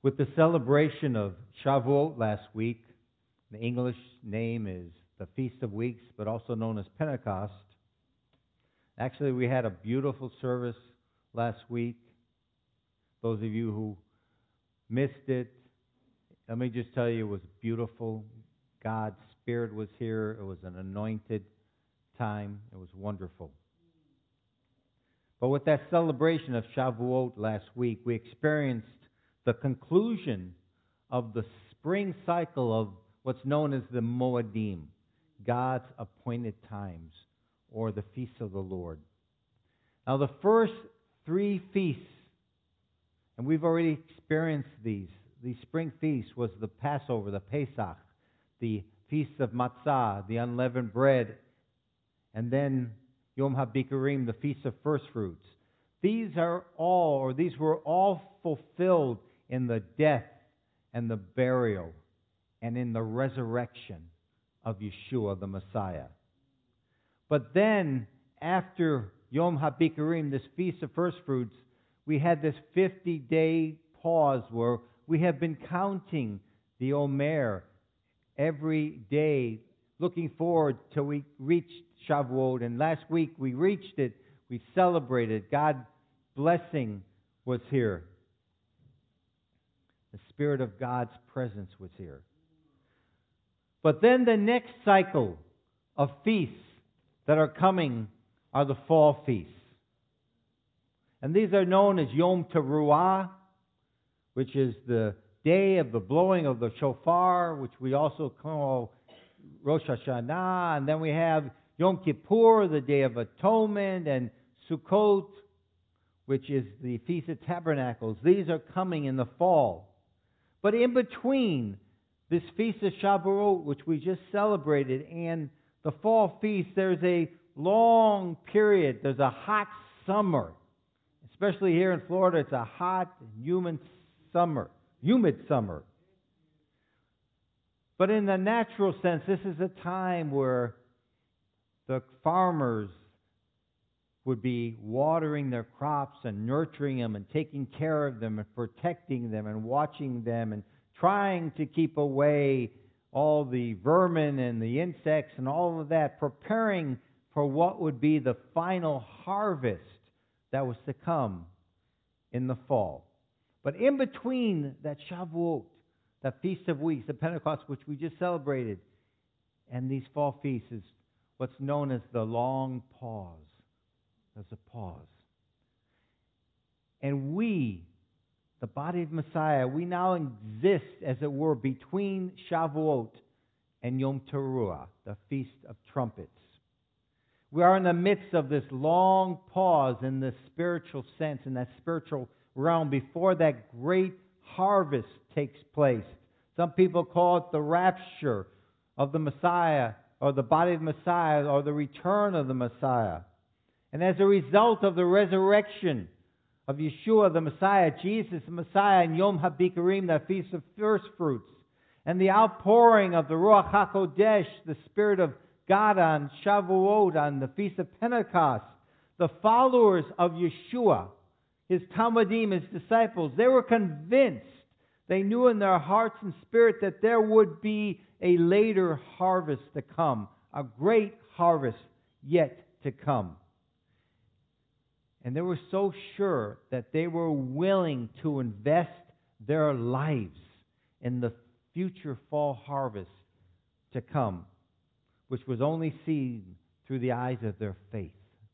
With the celebration of Shavuot last week, the English name is the Feast of Weeks, but also known as Pentecost. Actually, we had a beautiful service last week. Those of you who missed it, let me just tell you, it was beautiful. God's Spirit was here. It was an anointed time. It was wonderful. But with that celebration of Shavuot last week, we experienced the conclusion of the spring cycle of what's known as the Moedim, God's appointed times, or the feasts of the Lord. Now, the first three feasts, and we've already experienced these spring feasts, was the Passover, the Pesach, the Feast of Matzah, the unleavened bread, and then Yom HaBikurim, the Feast of First Fruits. These were all fulfilled in the death and the burial and in the resurrection of Yeshua, the Messiah. But then, after Yom HaBikurim, this Feast of First Fruits, we had this 50-day pause where we have been counting the Omer every day, looking forward till we reached Shavuot. And last week we reached it. We celebrated. God's blessing was here. The Spirit of God's presence was here. But then the next cycle of feasts that are coming are the fall feasts. And these are known as Yom Teruah, which is the day of the blowing of the shofar, which we also call Rosh Hashanah. And then we have Yom Kippur, the Day of Atonement, and Sukkot, which is the Feast of Tabernacles. These are coming in the fall. But in between this Feast of Shavuot, which we just celebrated, and the fall feast, there's a long period. There's a hot summer. Especially here in Florida, it's a hot, humid summer. But in the natural sense, this is a time where the farmers would be watering their crops and nurturing them and taking care of them and protecting them and watching them and trying to keep away all the vermin and the insects and all of that, preparing for what would be the final harvest that was to come in the fall. But in between that Shavuot, that Feast of Weeks, the Pentecost, which we just celebrated, and these fall feasts is what's known as the long pause. There's a pause. And we, the body of Messiah, we now exist, as it were, between Shavuot and Yom Teruah, the Feast of Trumpets. We are in the midst of this long pause in the spiritual sense, in that spiritual realm, before that great harvest takes place. Some people call it the rapture of the Messiah, or the body of Messiah, or the return of the Messiah. And as a result of the resurrection of Yeshua, the Messiah, Jesus, the Messiah, and Yom HaBikurim, the Feast of First Fruits, and the outpouring of the Ruach HaKodesh, the Spirit of God on Shavuot, on the Feast of Pentecost, the followers of Yeshua, his Talmudim, his disciples, they were convinced, they knew in their hearts and spirit that there would be a later harvest to come, a great harvest yet to come. And they were so sure that they were willing to invest their lives in the future fall harvest to come, which was only seen through the eyes of their faith.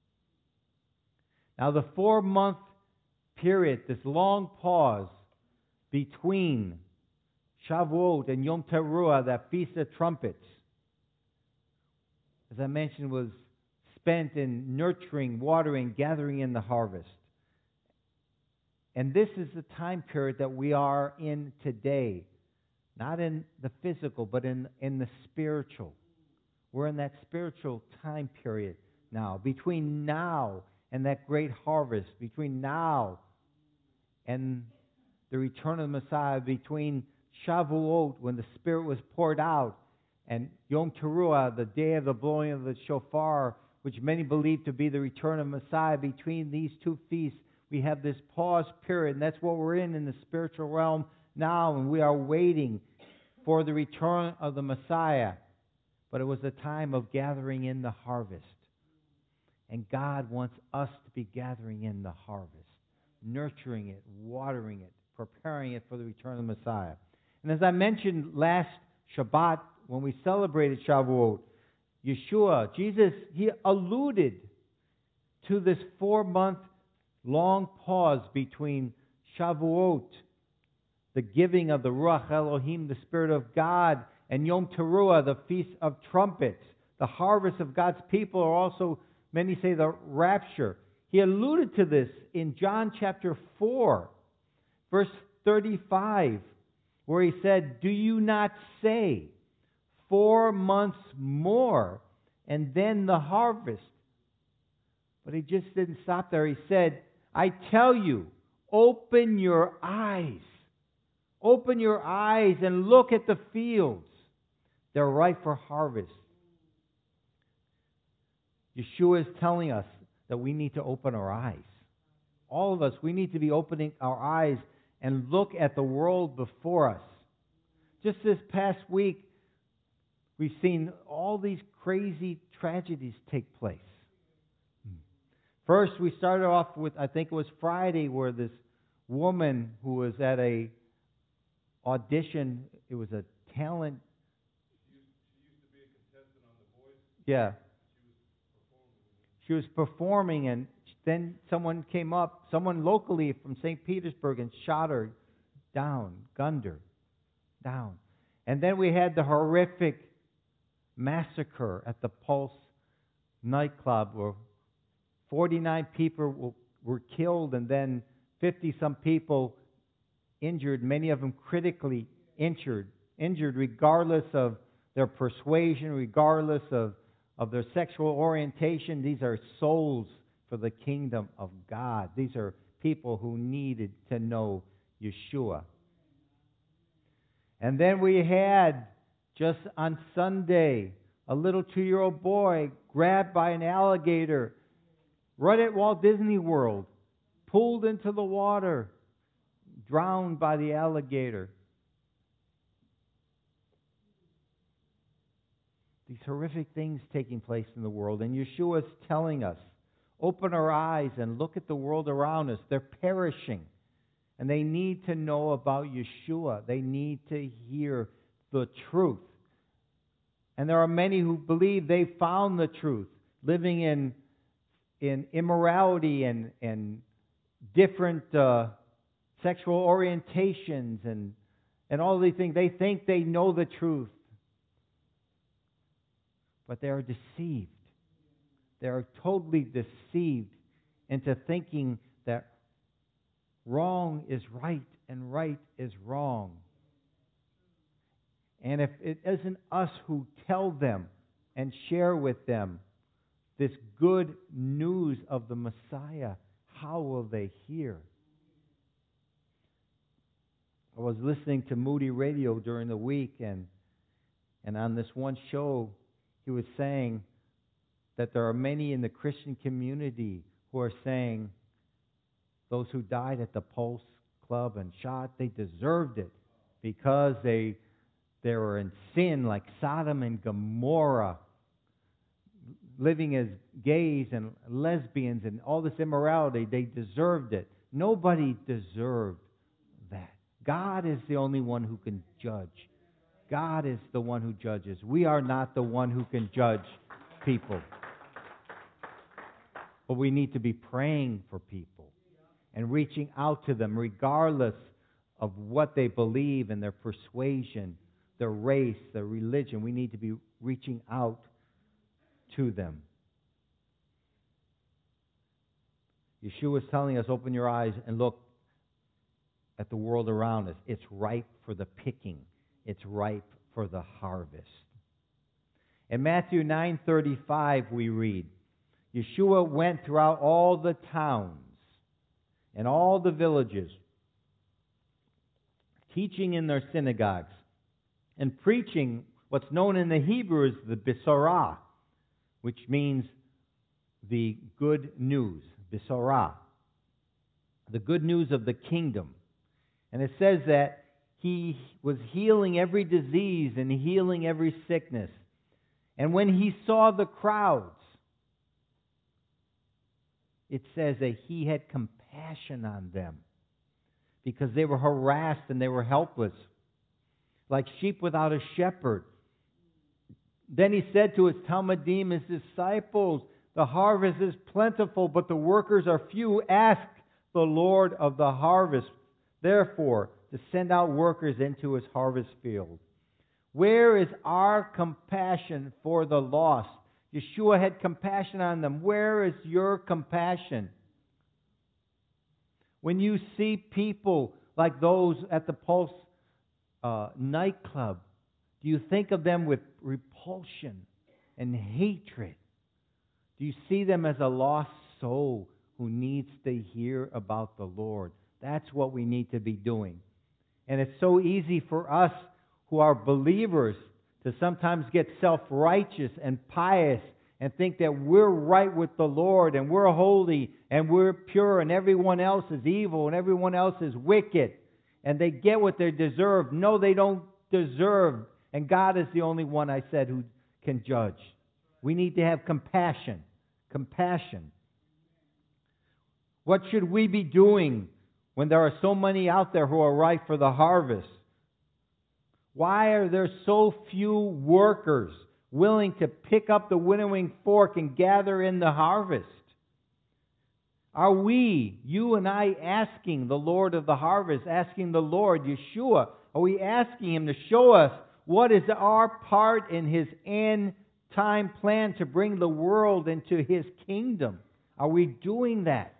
Now, the 4-month period, this long pause between Shavuot and Yom Teruah, that Feast of Trumpets, as I mentioned, was spent in nurturing, watering, gathering in the harvest. And this is the time period that we are in today, not in the physical, but in the spiritual. We're in that spiritual time period now, between now and that great harvest, between now and the return of the Messiah, between Shavuot, when the Spirit was poured out, and Yom Teruah, the day of the blowing of the shofar, which many believe to be the return of Messiah. Between these two feasts, we have this pause period, and that's what we're in the spiritual realm now, and we are waiting for the return of the Messiah. But it was a time of gathering in the harvest. And God wants us to be gathering in the harvest, nurturing it, watering it, preparing it for the return of the Messiah. And as I mentioned last Shabbat, when we celebrated Shavuot, Yeshua, Jesus, he alluded to this 4-month long pause between Shavuot, the giving of the Ruach Elohim, the Spirit of God, and Yom Teruah, the Feast of Trumpets, the harvest of God's people, or also, many say, the rapture. He alluded to this in John chapter 4, verse 35, where he said, "Do you not say, 4 months more, and then the harvest?" But he just didn't stop there. He said, "I tell you, open your eyes. Open your eyes and look at the fields. They're ripe for harvest." Yeshua is telling us that we need to open our eyes. All of us, we need to be opening our eyes and look at the world before us. Just this past week, we've seen all these crazy tragedies take place. First, we started off with, I think it was Friday, where this woman who was at a audition, it was a talent. She used to be a contestant on The Voice. Yeah. She was performing, and then someone came up, someone locally from St. Petersburg, and shot her down, gunned her down. And then we had the horrific massacre at the Pulse nightclub, where 49 people were killed, and then 50-some people injured, many of them critically injured regardless of their persuasion, regardless of their sexual orientation. These are souls for the kingdom of God. These are people who needed to know Yeshua. And then we had, just on Sunday, a little 2-year-old boy grabbed by an alligator right at Walt Disney World, pulled into the water, drowned by the alligator. These horrific things taking place in the world. And Yeshua is telling us, open our eyes and look at the world around us. They're perishing. And they need to know about Yeshua. They need to hear the truth. And there are many who believe they found the truth, living in immorality and different sexual orientations and all these things. They think they know the truth. But they are deceived. They are totally deceived into thinking that wrong is right and right is wrong. And if it isn't us who tell them and share with them this good news of the Messiah, how will they hear? I was listening to Moody Radio during the week, and on this one show, he was saying that there are many in the Christian community who are saying those who died at the Pulse Club and shot, they deserved it because they were in sin like Sodom and Gomorrah, living as gays and lesbians and all this immorality. They deserved it. Nobody deserved that. God is the only one who can judge. God is the one who judges. We are not the one who can judge people. But we need to be praying for people and reaching out to them regardless of what they believe and their persuasion, their race, their religion. We need to be reaching out to them. Yeshua is telling us, open your eyes and look at the world around us. It's ripe for the picking. It's ripe for the harvest. In Matthew 9:35 we read, Yeshua went throughout all the towns and all the villages, teaching in their synagogues and preaching what's known in the Hebrew as the Besorah, which means the good news, Besorah, the good news of the kingdom. And it says that He was healing every disease and healing every sickness. And when he saw the crowds, it says that he had compassion on them because they were harassed and they were helpless, like sheep without a shepherd. Then he said to his Talmudim, his disciples, the harvest is plentiful, but the workers are few. Ask the Lord of the harvest, therefore, to send out workers into his harvest field. Where is our compassion for the lost? Yeshua had compassion on them. Where is your compassion? When you see people like those at the Pulse nightclub, do you think of them with repulsion and hatred? Do you see them as a lost soul who needs to hear about the Lord? That's what we need to be doing. And it's so easy for us who are believers to sometimes get self-righteous and pious and think that we're right with the Lord and we're holy and we're pure and everyone else is evil and everyone else is wicked. And they get what they deserve. No, they don't deserve. And God is the only one, I said, who can judge. We need to have compassion. Compassion. What should we be doing when there are so many out there who are ripe for the harvest? Why are there so few workers willing to pick up the winnowing fork and gather in the harvest? Are we, you and I, asking the Lord of the harvest, asking the Lord, Yeshua, are we asking Him to show us what is our part in His end time plan to bring the world into His kingdom? Are we doing that?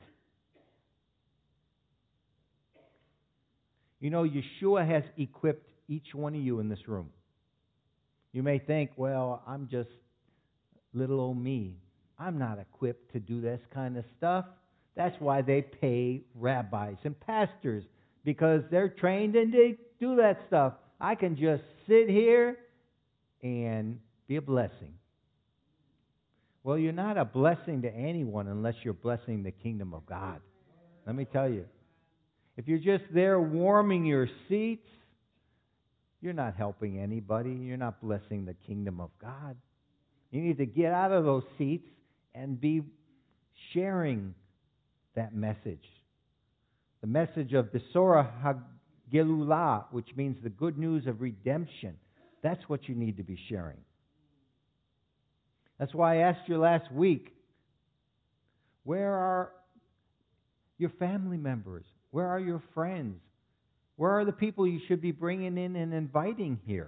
You know, Yeshua has equipped each one of you in this room. You may think, well, I'm just little old me. I'm not equipped to do this kind of stuff. That's why they pay rabbis and pastors, because they're trained and they do that stuff. I can just sit here and be a blessing. Well, you're not a blessing to anyone unless you're blessing the kingdom of God. Let me tell you. If you're just there warming your seats, you're not helping anybody. You're not blessing the kingdom of God. You need to get out of those seats and be sharing that message. The message of Besorah HaGelulah, which means the good news of redemption. That's what you need to be sharing. That's why I asked you last week, where are your family members? Where are your friends? Where are the people you should be bringing in and inviting here?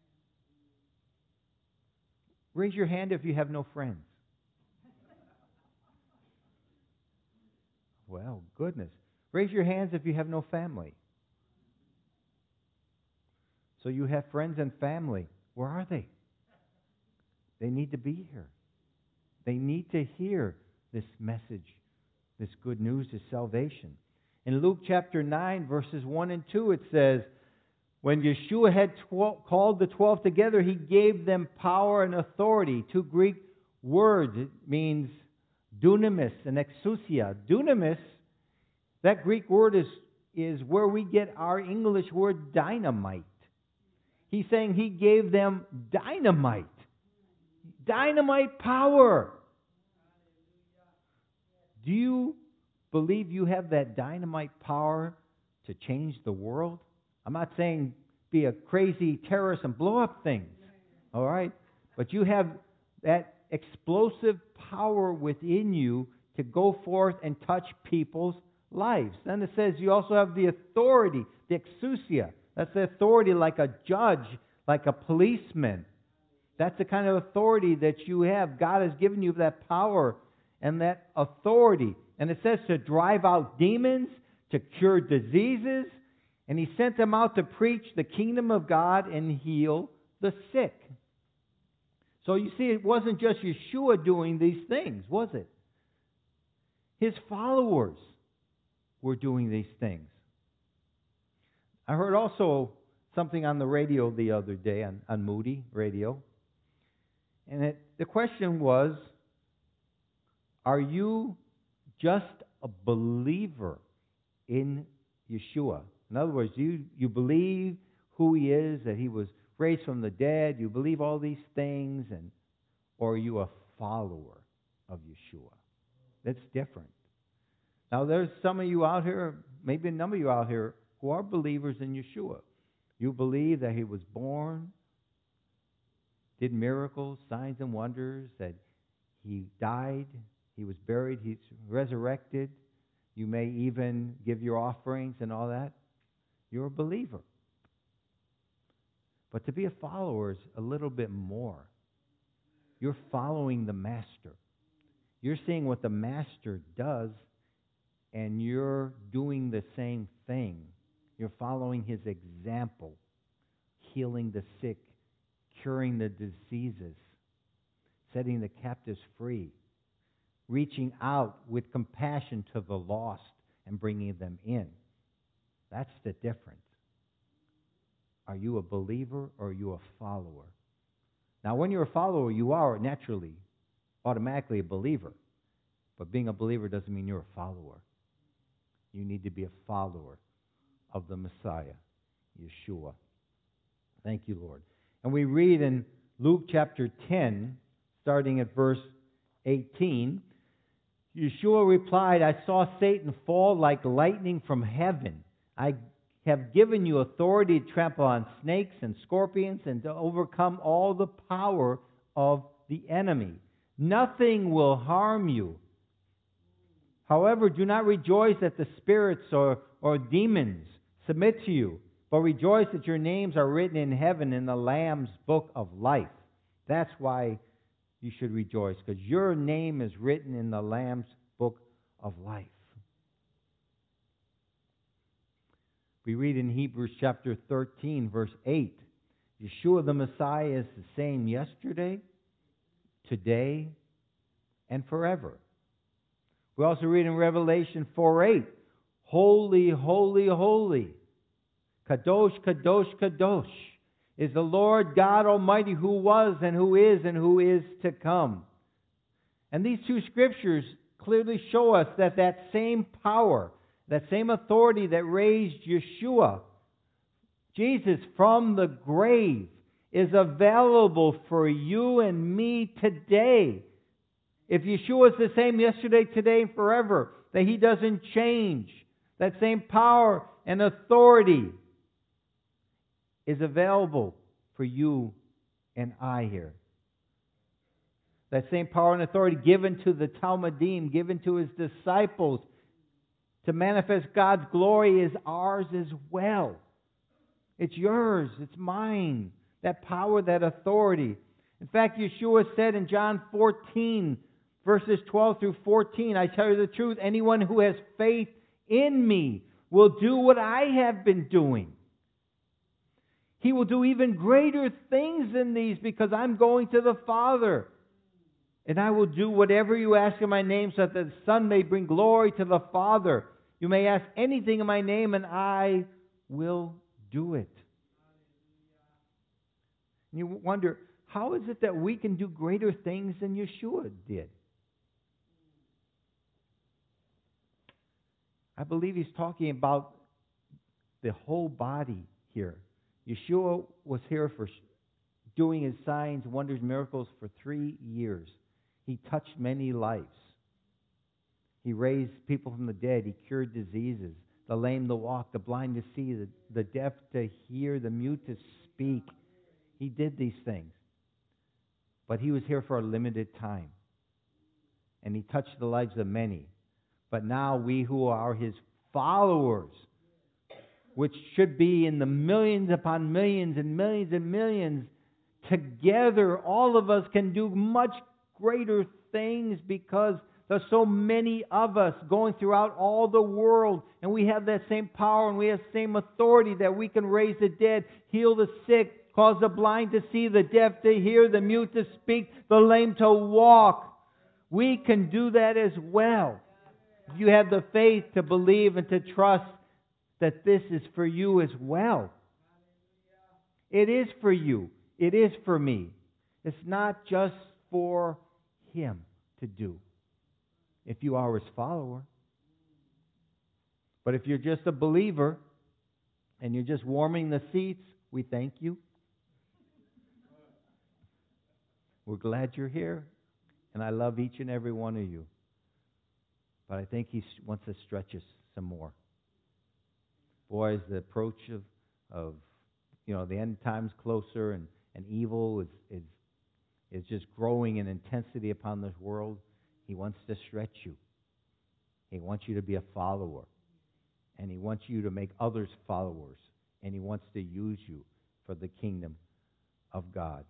Raise your hand if you have no friends. Well, goodness. Raise your hands if you have no family. So you have friends and family. Where are they? They need to be here. They need to hear this message, this good news, this salvation. In Luke chapter 9, verses 1 and 2, it says, when Yeshua had called the 12 together, He gave them power and authority. Two Greek words. It means dunamis and exousia. Dunamis, that Greek word is where we get our English word dynamite. He's saying He gave them dynamite. Dynamite power. Do you believe you have that dynamite power to change the world? I'm not saying be a crazy terrorist and blow up things, all right? But you have that explosive power within you to go forth and touch people's lives. Then it says you also have the authority, the exousia. That's the authority like a judge, like a policeman. That's the kind of authority that you have. God has given you that power and that authority. And it says to drive out demons, to cure diseases, and He sent them out to preach the kingdom of God and heal the sick. So you see, it wasn't just Yeshua doing these things, was it? His followers were doing these things. I heard also something on the radio the other day, on Moody Radio. And the question was, are you just a believer in Yeshua? In other words, you believe who he is, that he was raised from the dead, you believe all these things, or are you a follower of Yeshua? That's different. Now, there's some of you out here, maybe a number of you out here, who are believers in Yeshua. You believe that he was born, did miracles, signs, and wonders, that he died, he was buried, he's resurrected. You may even give your offerings and all that. You're a believer. But to be a follower is a little bit more. You're following the Master. You're seeing what the Master does, and you're doing the same thing. You're following his example, healing the sick, curing the diseases, setting the captives free, reaching out with compassion to the lost and bringing them in. That's the difference. Are you a believer or are you a follower? Now, when you're a follower, you are naturally, automatically a believer. But being a believer doesn't mean you're a follower. You need to be a follower of the Messiah, Yeshua. Thank you, Lord. And we read in Luke chapter 10, starting at verse 18, Yeshua replied, I saw Satan fall like lightning from heaven. I have given you authority to trample on snakes and scorpions and to overcome all the power of the enemy. Nothing will harm you. However, do not rejoice that the spirits or demons submit to you, but rejoice that your names are written in heaven in the Lamb's book of life. That's why you should rejoice, because your name is written in the Lamb's book of life. We read in Hebrews chapter 13, verse 8, Yeshua the Messiah is the same yesterday, today, and forever. We also read in Revelation 4:8, Holy, holy, holy, Kadosh, Kadosh, Kadosh, is the Lord God Almighty, who was and who is to come. And these two scriptures clearly show us that that same power, that same authority that raised Yeshua, Jesus, from the grave, is available for you and me today. If Yeshua is the same yesterday, today, and forever, that he doesn't change, that same power and authority is available for you and I here. That same power and authority given to the Talmudim, given to his disciples to manifest God's glory, is ours as well. It's yours, it's mine, that power, that authority. In fact, Yeshua said in John 14, verses 12 through 14, I tell you the truth, anyone who has faith in me will do what I have been doing. He will do even greater things than these, because I'm going to the Father. And I will do whatever you ask in my name, so that the Son may bring glory to the Father. You may ask anything in my name, and I will do it. And you wonder, how is it that we can do greater things than Yeshua did? I believe he's talking about the whole body here. Yeshua was here for doing his signs, wonders, miracles for 3 years. He touched many lives. He raised people from the dead. He cured diseases. The lame to walk, the blind to see, the deaf to hear, the mute to speak. He did these things. But he was here for a limited time. And he touched the lives of many. But now we who are his followers, which should be in the millions upon millions and millions and millions, together all of us can do much greater things, because there's so many of us going throughout all the world, and we have that same power and we have the same authority that we can raise the dead, heal the sick, cause the blind to see, the deaf to hear, the mute to speak, the lame to walk. We can do that as well. If you have the faith to believe and to trust that this is for you as well. It is for you. It is for me. It's not just for him to do, if you are his follower. But if you're just a believer, and you're just warming the seats, we thank you. We're glad you're here, and I love each and every one of you. But I think He wants to stretch us some more. Boy, as the approach of the end times closer, and evil is just growing in intensity upon this world, He wants to stretch you. He wants you to be a follower. And He wants you to make others followers. And He wants to use you for the kingdom of God.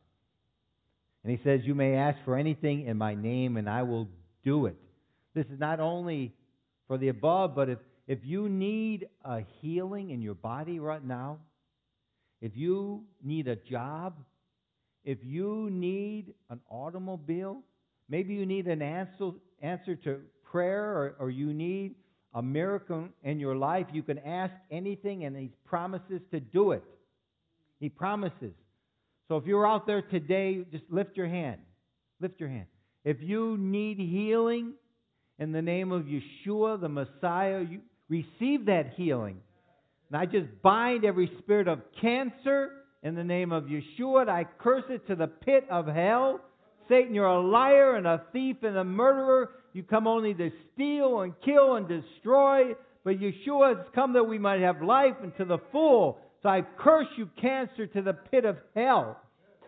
And He says, you may ask for anything in my name, and I will do it. This is not only for the above, but if you need a healing in your body right now, if you need a job, if you need an automobile, maybe you need an answer to prayer, or you need a miracle in your life, you can ask anything, and He promises to do it. He promises. So if you're out there today, just lift your hand. Lift your hand. If you need healing in the name of Yeshua, the Messiah, you receive that healing. And I just bind every spirit of cancer in the name of Yeshua, and I curse it to the pit of hell. Satan, you're a liar and a thief and a murderer. You come only to steal and kill and destroy. But Yeshua has come that we might have life and to the full. So I curse you, cancer, to the pit of hell.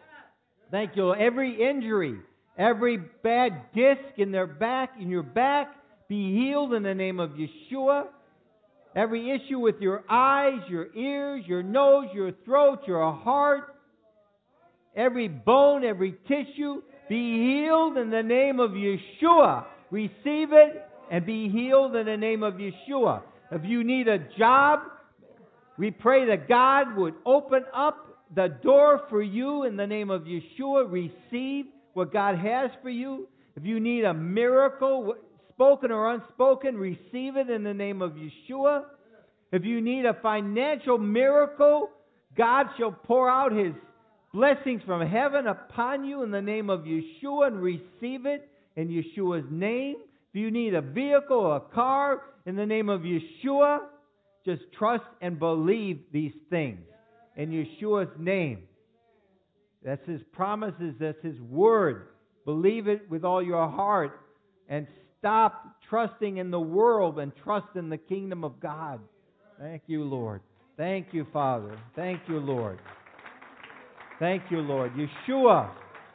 Thank you. Every injury, every bad disc in your back, be healed in the name of Yeshua. Every issue with your eyes, your ears, your nose, your throat, your heart, every bone, every tissue, be healed in the name of Yeshua. Receive it and be healed in the name of Yeshua. If you need a job, we pray that God would open up the door for you in the name of Yeshua. Receive what God has for you. If you need a miracle, spoken or unspoken, receive it in the name of Yeshua. If you need a financial miracle, God shall pour out His blessings from heaven upon you in the name of Yeshua, and receive it in Yeshua's name. If you need a vehicle or a car, in the name of Yeshua, just trust and believe these things in Yeshua's name. That's His promises. That's His word. Believe it with all your heart, and stop trusting in the world and trust in the kingdom of God. Thank you, Lord. Thank you, Father. Thank you, Lord. Thank you, Lord. Yeshua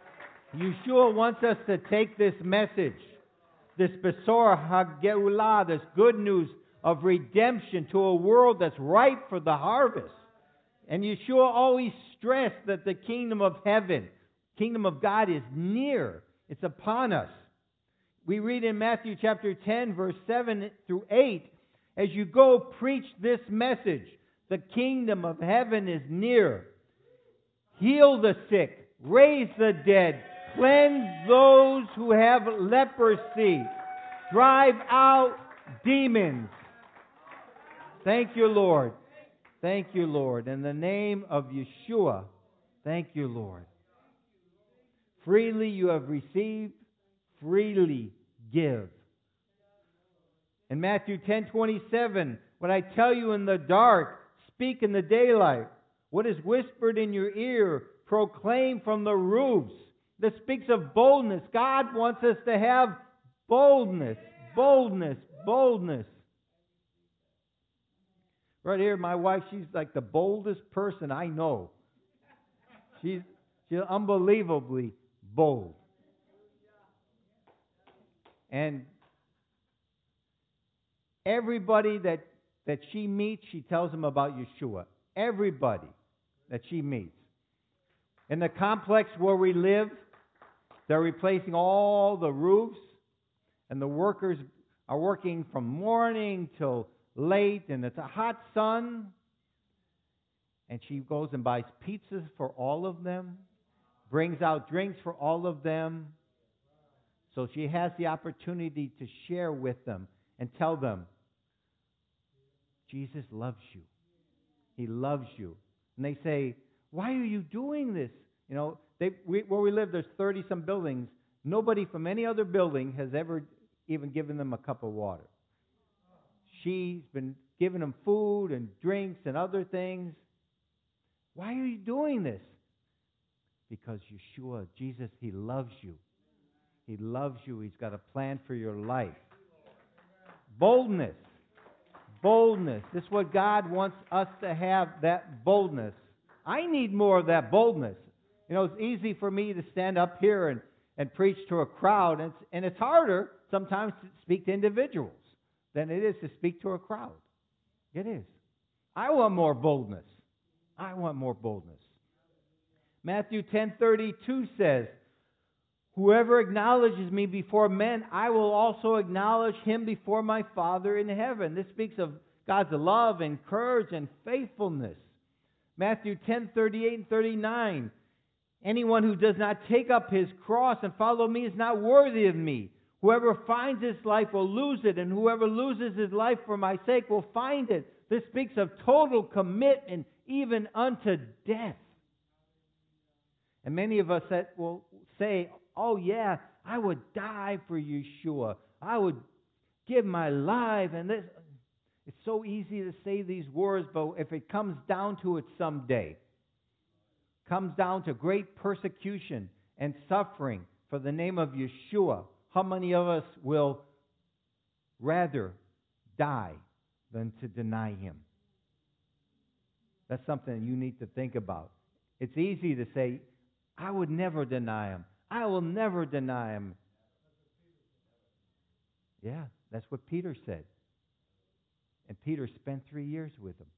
wants us to take this message, this Besor HaGeulah, this good news of redemption, to a world that's ripe for the harvest. And Yeshua always stressed that the kingdom of heaven, kingdom of God, is near. It's upon us. We read in Matthew chapter 10, verse 7 through 8, as you go preach this message, the kingdom of heaven is near. Heal the sick, raise the dead, cleanse those who have leprosy, drive out demons. Thank you, Lord. Thank you, Lord. In the name of Yeshua, thank you, Lord. Freely you have received, freely give. In Matthew 10:27, what I tell you in the dark, speak in the daylight. What is whispered in your ear, proclaim from the roofs. This speaks of boldness. God wants us to have boldness, boldness, boldness. Right here, my wife, she's like the boldest person I know. She's unbelievably bold. And everybody that she meets, she tells them about Yeshua. Everybody that she meets. In the complex where we live, they're replacing all the roofs, and the workers are working from morning till late, and it's a hot sun. And she goes and buys pizzas for all of them, brings out drinks for all of them. So she has the opportunity to share with them and tell them, Jesus loves you. He loves you. And they say, why are you doing this? You know, where we live, there's 30-some buildings. Nobody from any other building has ever even given them a cup of water. She's been giving them food and drinks and other things. Why are you doing this? Because Yeshua, Jesus, He loves you. He loves you. He's got a plan for your life. Boldness. Boldness. This is what God wants us to have, that boldness. I need more of that boldness. You know, it's easy for me to stand up here and preach to a crowd, and it's harder sometimes to speak to individuals than it is to speak to a crowd. It is. I want more boldness. I want more boldness. Matthew 10:32 says, "Whoever acknowledges me before men, I will also acknowledge him before my Father in heaven." This speaks of God's love and courage and faithfulness. Matthew 10:38 and 39, "Anyone who does not take up his cross and follow me is not worthy of me. Whoever finds his life will lose it, and whoever loses his life for my sake will find it." This speaks of total commitment, even unto death. And many of us will say, "Oh yeah, I would die for Yeshua. I would give my life." And this, it's so easy to say these words, but if it comes down to it someday, comes down to great persecution and suffering for the name of Yeshua, how many of us will rather die than to deny Him? That's something you need to think about. It's easy to say, "I would never deny Him. I will never deny Him." Yeah, that's what Peter said. And Peter spent 3 years with Him.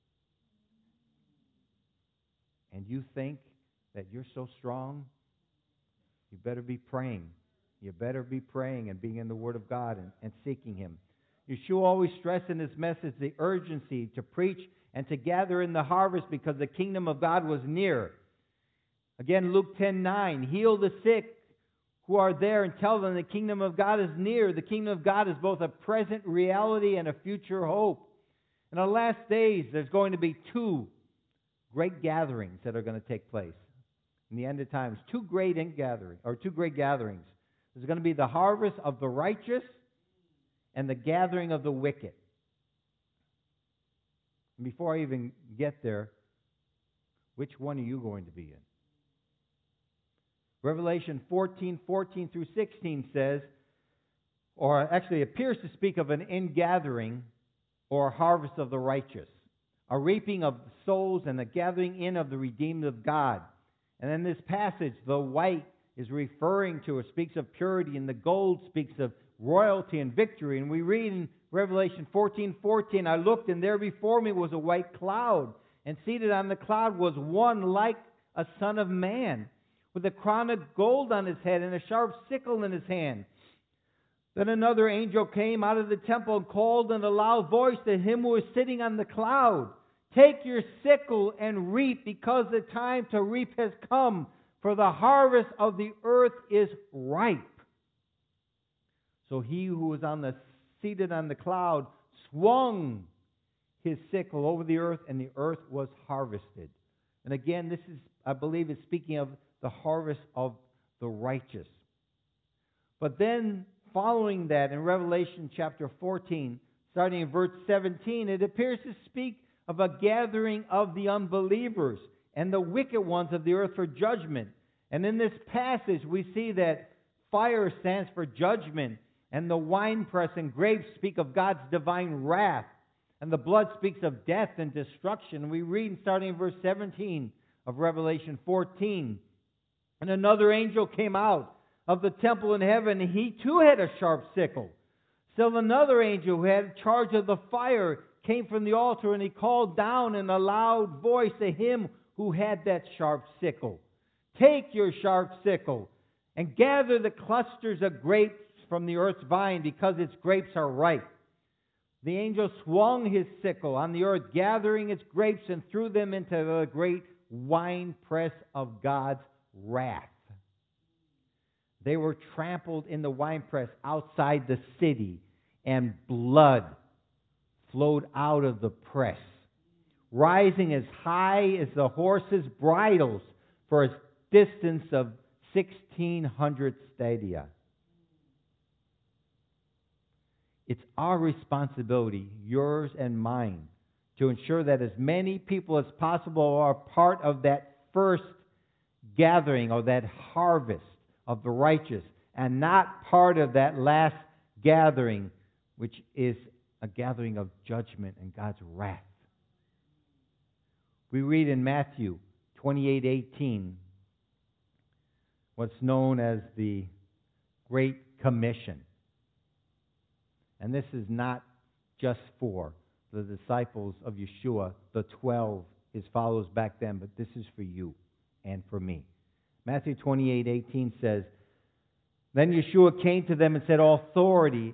And you think that you're so strong? You better be praying. You better be praying and being in the Word of God and seeking Him. Yeshua always stressed in His message the urgency to preach and to gather in the harvest because the kingdom of God was near. Again, Luke 10:9, "Heal the sick who are there and tell them the kingdom of God is near." The kingdom of God is both a present reality and a future hope. In the last days, there's going to be two great gatherings that are going to take place. In the end of times, two great gatherings. There's going to be the harvest of the righteous and the gathering of the wicked. And before I even get there, which one are you going to be in? Revelation 14:14 through 16 says, or actually appears to speak of an ingathering or harvest of the righteous, a reaping of souls and a gathering in of the redeemed of God. And in this passage, the white is referring to or speaks of purity, and the gold speaks of royalty and victory. And we read in Revelation 14:14, "I looked, and there before me was a white cloud, and seated on the cloud was one like a son of man, with a crown of gold on his head and a sharp sickle in his hand." Then another angel came out of the temple and called in a loud voice to him who was sitting on the cloud, "Take your sickle and reap, because the time to reap has come, for the harvest of the earth is ripe." So he who was seated on the cloud swung his sickle over the earth, and the earth was harvested. And again, this is, I believe, is speaking of the harvest of the righteous. But then, following that, in Revelation chapter 14, starting in verse 17, it appears to speak of a gathering of the unbelievers and the wicked ones of the earth for judgment. And in this passage, we see that fire stands for judgment, and the winepress and grapes speak of God's divine wrath, and the blood speaks of death and destruction. We read, starting in verse 17 of Revelation 14, "And another angel came out of the temple in heaven, and he too had a sharp sickle. Still another angel who had charge of the fire came from the altar, and he called down in a loud voice to him who had that sharp sickle, 'Take your sharp sickle and gather the clusters of grapes from the earth's vine, because its grapes are ripe.' The angel swung his sickle on the earth, gathering its grapes, and threw them into the great winepress of God's wrath. They were trampled in the winepress outside the city, and blood flowed out of the press, rising as high as the horses' bridles for a distance of 1,600 stadia." It's our responsibility, yours and mine, to ensure that as many people as possible are part of that first gathering or that harvest of the righteous and not part of that last gathering, which is a gathering of judgment and God's wrath. We read in Matthew 28:18 what's known as the Great Commission. And this is not just for the disciples of Yeshua, the 12, his followers back then, but this is for you and for me. Matthew 28:18 says, Then Yeshua came to them and said, All authority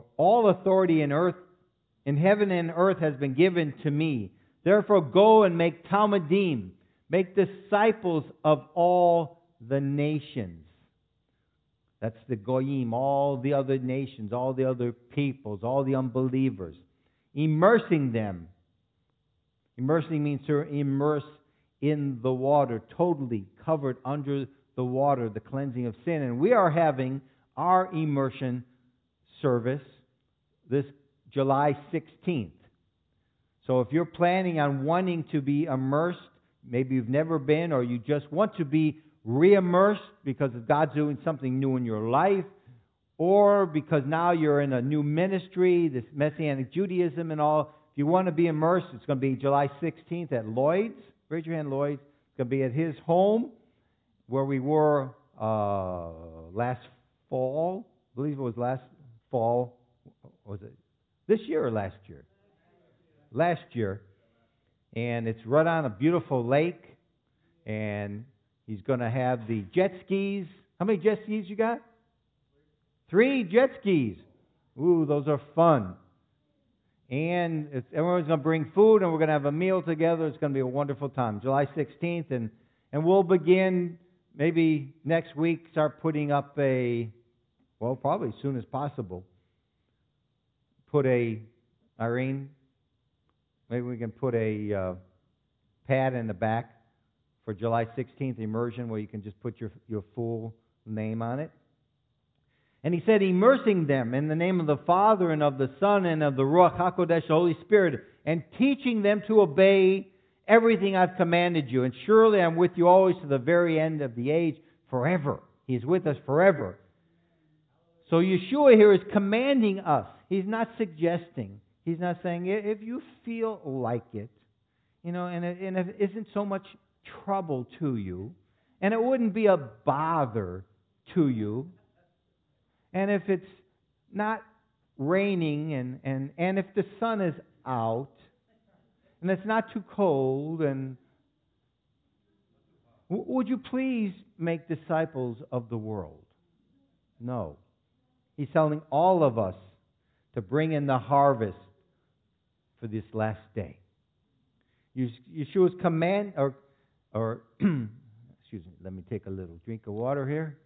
in heaven and earth has been given to me. Therefore go and make Talmudim, make disciples of all the nations. That's the Goyim, all the other nations, all the other peoples, all the unbelievers. Immersing them. Immersing means to immerse in the water, totally covered under the water, the cleansing of sin. And we are having our immersion service this July 16th. So if you're planning on wanting to be immersed, maybe you've never been, or you just want to be re-immersed because God's doing something new in your life, or because now you're in a new ministry, this Messianic Judaism and all, if you want to be immersed, it's going to be July 16th at Lloyd's. Raise your hand, Lloyd's. It's going to be at his home where we were last fall. I believe it was last fall. Was it this year or last year? Last year. And it's right on a beautiful lake. And he's going to have the jet skis. How many jet skis you got? 3 jet skis. Ooh, those are fun. And everyone's going to bring food, and we're going to have a meal together. It's going to be a wonderful time. July 16th, and we'll begin maybe next week, start putting up probably as soon as possible. Irene, maybe we can put a pad in the back for July 16th immersion where you can just put your full name on it. And he said, immersing them in the name of the Father and of the Son and of the Ruach HaKodesh, the Holy Spirit, and teaching them to obey everything I've commanded you. And surely I'm with you always to the very end of the age, forever. He's with us forever. So Yeshua here is commanding us. He's not suggesting. He's not saying, if you feel like it, and if it isn't so much trouble to you, and it wouldn't be a bother to you, and if it's not raining and if the sun is out and it's not too cold, and would you please make disciples of the world? No. He's telling all of us to bring in the harvest for this last day. Yeshua's command, or excuse me, let me take a little drink of water here.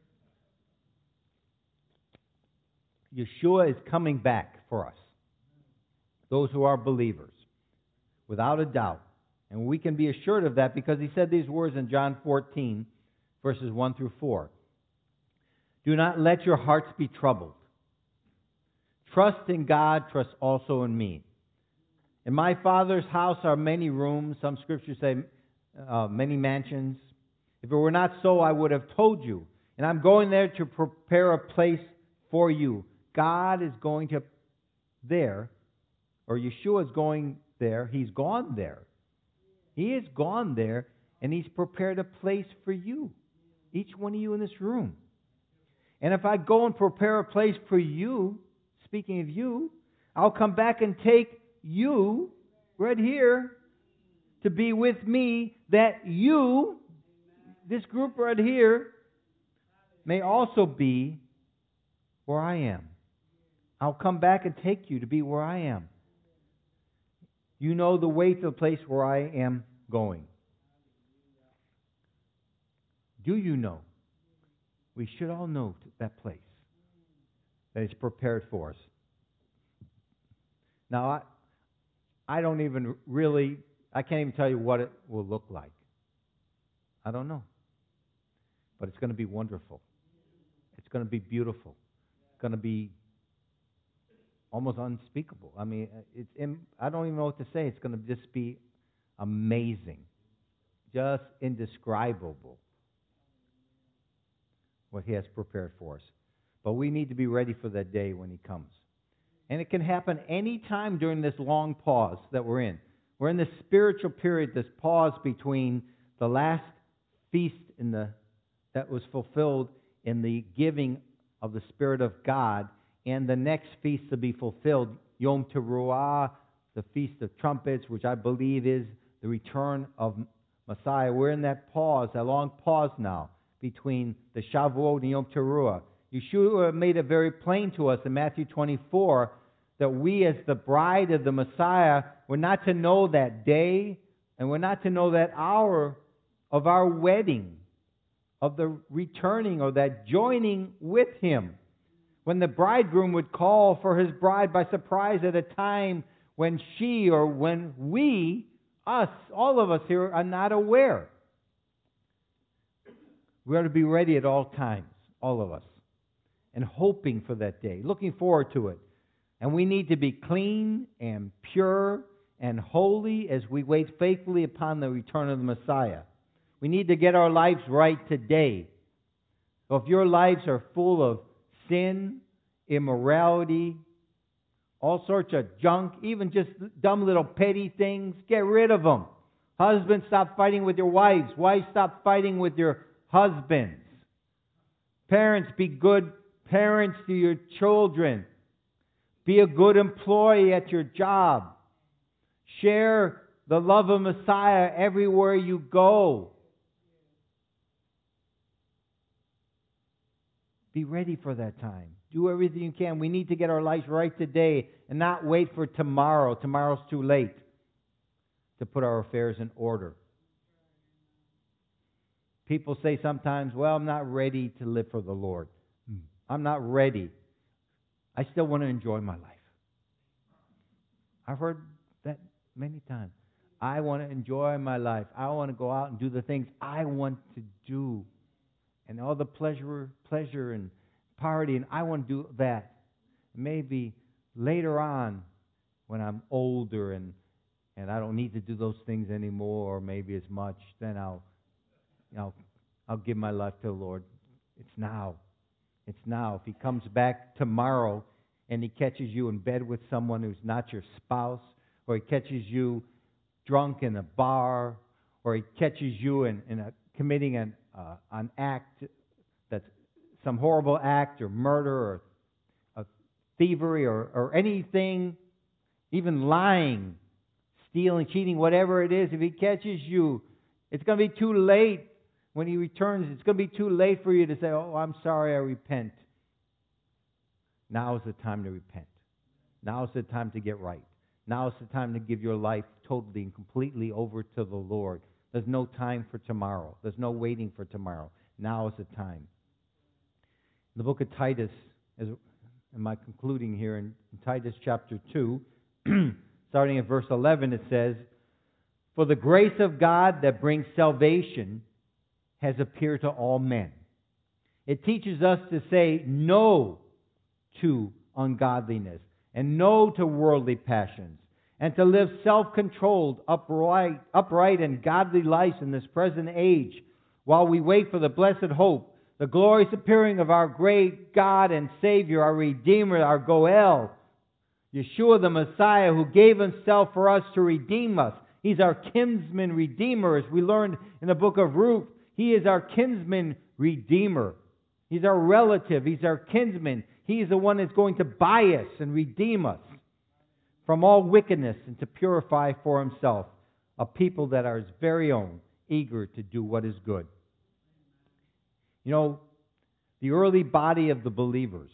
Yeshua is coming back for us, those who are believers, without a doubt. And we can be assured of that because he said these words in John 14, verses 1 through 4. Do not let your hearts be troubled. Trust in God, trust also in me. In my Father's house are many rooms. Some scriptures say many mansions. If it were not so, I would have told you. And I'm going there to prepare a place for you. God is going to there, or Yeshua is going there. He's gone there. He is gone there, and He's prepared a place for you, each one of you in this room. And if I go and prepare a place for you, speaking of you, I'll come back and take you right here to be with me, that you, this group right here, may also be where I am. I'll come back and take you to be where I am. You know the way to the place where I am going. Do you know? We should all know that place that is prepared for us. Now, I don't even really, I can't even tell you what it will look like. I don't know. But it's going to be wonderful. It's going to be beautiful. It's going to be almost unspeakable. I mean, I don't even know what to say. It's going to just be amazing, just indescribable what He has prepared for us. But we need to be ready for that day when He comes. And it can happen any time during this long pause that we're in. We're in this spiritual period, this pause between the last feast that was fulfilled in the giving of the Spirit of God and the next feast to be fulfilled, Yom Teruah, the Feast of Trumpets, which I believe is the return of Messiah. We're in that pause, that long pause now between the Shavuot and Yom Teruah. Yeshua made it very plain to us in Matthew 24 that we as the bride of the Messiah, we're not to know that day and we're not to know that hour of our wedding, of the returning or that joining with Him. When the bridegroom would call for his bride by surprise at a time when she or when we, us, all of us here, are not aware. We ought to be ready at all times, all of us, and hoping for that day, looking forward to it. And we need to be clean and pure and holy as we wait faithfully upon the return of the Messiah. We need to get our lives right today. So if your lives are full of sin, immorality, all sorts of junk, even just dumb little petty things, get rid of them. Husbands, stop fighting with your wives. Wives, stop fighting with your husbands. Parents, be good parents to your children. Be a good employee at your job. Share the love of Messiah everywhere you go. Be ready for that time. Do everything you can. We need to get our lives right today and not wait for tomorrow. Tomorrow's too late to put our affairs in order. People say sometimes, well, I'm not ready to live for the Lord. I'm not ready. I still want to enjoy my life. I've heard that many times. I want to enjoy my life. I want to go out and do the things I want to do. And all the pleasure and party, and I want to do that. Maybe later on, when I'm older and I don't need to do those things anymore, or maybe as much, then I'll give my life to the Lord. It's now. It's now. If He comes back tomorrow and He catches you in bed with someone who's not your spouse, or He catches you drunk in a bar, or He catches you committing an act that's some horrible act or murder or a thievery or anything, even lying, stealing, cheating, whatever it is, if He catches you, it's going to be too late. When He returns, it's going to be too late for you to say, oh, I'm sorry, I repent. Now is the time to repent. Now is the time to get right. Now is the time to give your life totally and completely over to the Lord. There's no time for tomorrow. There's no waiting for tomorrow. Now is the time. In the book of Titus, am I concluding here, in Titus chapter 2, starting at verse 11, it says, for the grace of God that brings salvation has appeared to all men. It teaches us to say no to ungodliness and no to worldly passions, and to live self-controlled, upright and godly lives in this present age, while we wait for the blessed hope, the glorious appearing of our great God and Savior, our Redeemer, our Goel, Yeshua the Messiah, who gave Himself for us to redeem us. He's our kinsman redeemer, as we learned in the book of Ruth. He is our kinsman redeemer. He's our relative. He's our kinsman. He's the one that's going to buy us and redeem us from all wickedness and to purify for Himself a people that are His very own, eager to do what is good. You know, the early body of the believers,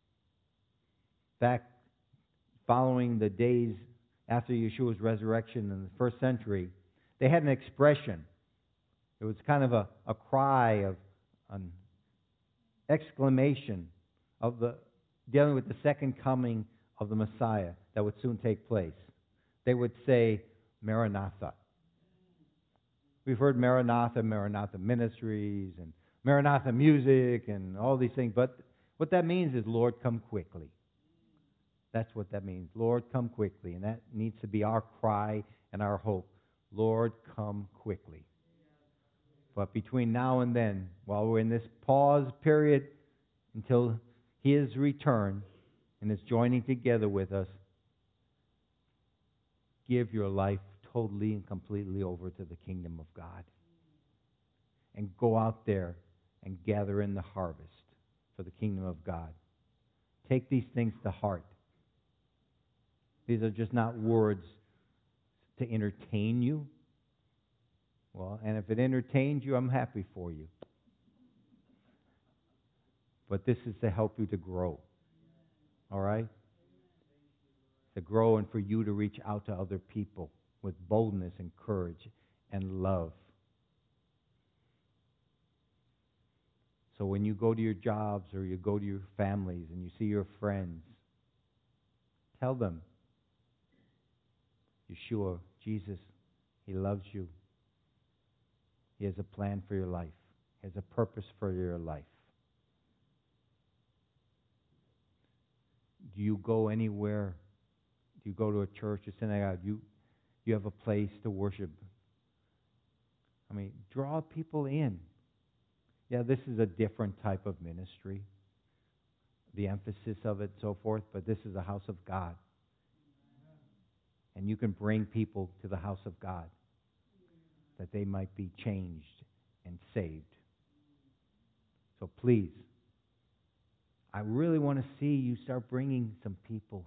back following the days after Yeshua's resurrection in the first century, they had an expression. It was kind of a cry of an exclamation of dealing with the second coming of the Messiah that would soon take place. They would say, Maranatha. We've heard Maranatha, Maranatha Ministries, and Maranatha music, and all these things. But what that means is, Lord, come quickly. That's what that means. Lord, come quickly. And that needs to be our cry and our hope. Lord, come quickly. But between now and then, while we're in this pause period until His return and His joining together with us, give your life totally and completely over to the kingdom of God. And go out there and gather in the harvest for the kingdom of God. Take these things to heart. These are just not words to entertain you. Well, and if it entertains you, I'm happy for you. But this is to help you to grow. All right? To grow and for you to reach out to other people with boldness and courage and love. So when you go to your jobs or you go to your families and you see your friends, tell them, Yeshua, Jesus, He loves you. He has a plan for your life. He has a purpose for your life. Do you go anywhere? Do you go to a church, a synagogue? You have a place to worship. I mean, draw people in. Yeah, this is a different type of ministry, the emphasis of it, so forth, but this is a house of God. And you can bring people to the house of God that they might be changed and saved. So please, I really want to see you start bringing some people.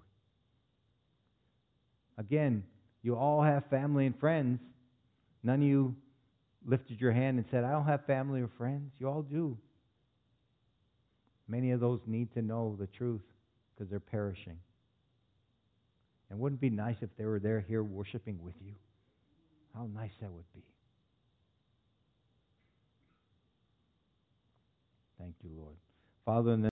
Again, you all have family and friends. None of you lifted your hand and said, I don't have family or friends. You all do. Many of those need to know the truth because they're perishing. And wouldn't it be nice if they were there here worshiping with you? How nice that would be. Thank you, Lord. Father, in the